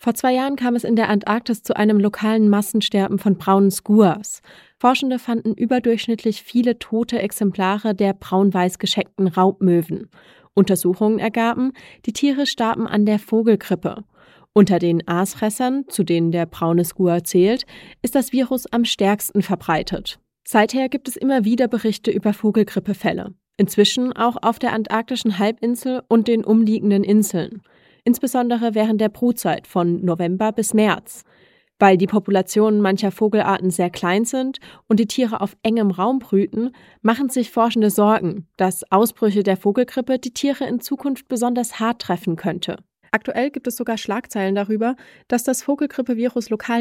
Vor 2 Jahren kam es in der Antarktis zu einem lokalen Massensterben von braunen Skuas. Forschende fanden überdurchschnittlich viele tote Exemplare der braun-weiß gescheckten Raubmöwen. Untersuchungen ergaben, die Tiere starben an der Vogelgrippe. Unter den Aasfressern, zu denen der braune Skua zählt, ist das Virus am stärksten verbreitet. Seither gibt es immer wieder Berichte über Vogelgrippefälle. Inzwischen auch auf der antarktischen Halbinsel und den umliegenden Inseln. Insbesondere während der Brutzeit von November bis März. Weil die Populationen mancher Vogelarten sehr klein sind und die Tiere auf engem Raum brüten, machen sich Forschende Sorgen, dass Ausbrüche der Vogelgrippe die Tiere in Zukunft besonders hart treffen könnte. Aktuell gibt es sogar Schlagzeilen darüber, dass das Vogelgrippevirus lokal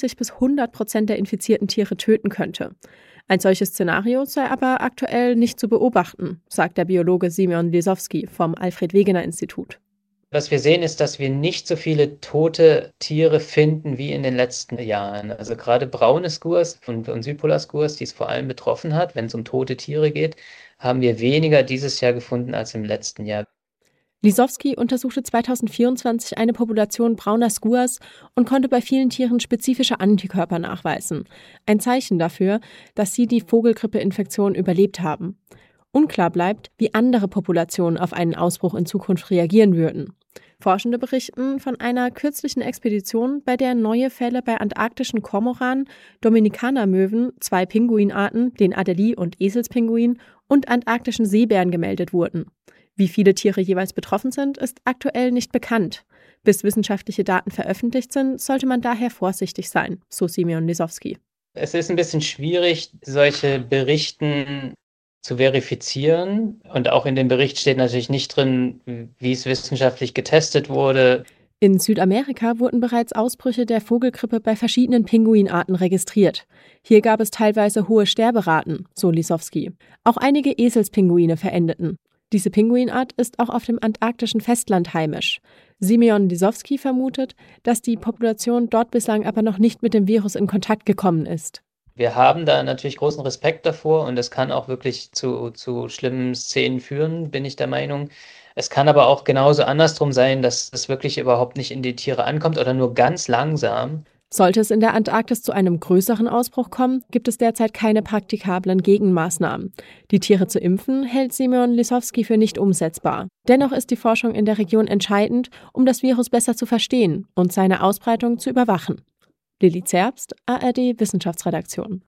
90-100% der infizierten Tiere töten könnte. Ein solches Szenario sei aber aktuell nicht zu beobachten, sagt der Biologe Simeon Lisowski vom Alfred-Wegener-Institut. Was wir sehen, ist, dass wir nicht so viele tote Tiere finden wie in den letzten Jahren. Also gerade braune Skuas und Südpolar-Skuas, die es vor allem betroffen hat, wenn es um tote Tiere geht, haben wir weniger dieses Jahr gefunden als im letzten Jahr. Lisowski untersuchte 2024 eine Population brauner Skuas und konnte bei vielen Tieren spezifische Antikörper nachweisen. Ein Zeichen dafür, dass sie die Vogelgrippeinfektion überlebt haben. Unklar bleibt, wie andere Populationen auf einen Ausbruch in Zukunft reagieren würden. Forschende berichten von einer kürzlichen Expedition, bei der neue Fälle bei antarktischen Kormoranen, Dominikanermöwen, 2 Pinguinarten, den Adelie- und Eselspinguin und antarktischen Seebären gemeldet wurden. Wie viele Tiere jeweils betroffen sind, ist aktuell nicht bekannt. Bis wissenschaftliche Daten veröffentlicht sind, sollte man daher vorsichtig sein, so Simeon Lisowski. Es ist ein bisschen schwierig, solche Berichten zu verifizieren. Und auch in dem Bericht steht natürlich nicht drin, wie es wissenschaftlich getestet wurde. In Südamerika wurden bereits Ausbrüche der Vogelgrippe bei verschiedenen Pinguinarten registriert. Hier gab es teilweise hohe Sterberaten, so Lisowski. Auch einige Eselspinguine verendeten. Diese Pinguinart ist auch auf dem antarktischen Festland heimisch. Simeon Lisowski vermutet, dass die Population dort bislang aber noch nicht mit dem Virus in Kontakt gekommen ist. Wir haben da natürlich großen Respekt davor und es kann auch wirklich zu schlimmen Szenen führen, bin ich der Meinung. Es kann aber auch genauso andersrum sein, dass es wirklich überhaupt nicht in die Tiere ankommt oder nur ganz langsam. Sollte es in der Antarktis zu einem größeren Ausbruch kommen, gibt es derzeit keine praktikablen Gegenmaßnahmen. Die Tiere zu impfen, hält Simeon Lisowski für nicht umsetzbar. Dennoch ist die Forschung in der Region entscheidend, um das Virus besser zu verstehen und seine Ausbreitung zu überwachen. Lilly Zerbst, ARD Wissenschaftsredaktion.